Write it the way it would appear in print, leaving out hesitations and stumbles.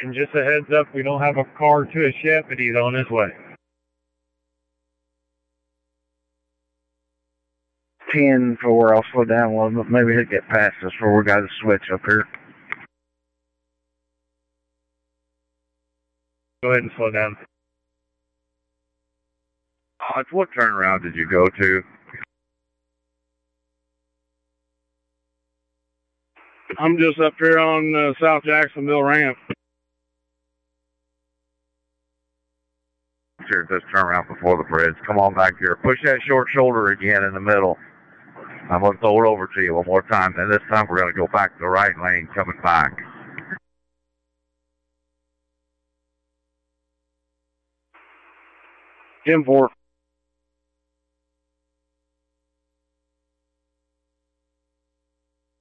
And just a heads up, we don't have a car to his yet, but he's on his way. 10-4, I'll slow down a little bit. Maybe he'll get past us before we got to switch up here. Go ahead and slow down. What turnaround did you go to? I'm just up here on South Jacksonville ramp. Sure, just turn around before the bridge. Come on back here. Push that short shoulder again in the middle. I'm going to throw it over to you one more time. And this time we're going to go back to the right lane coming back. Jim 4.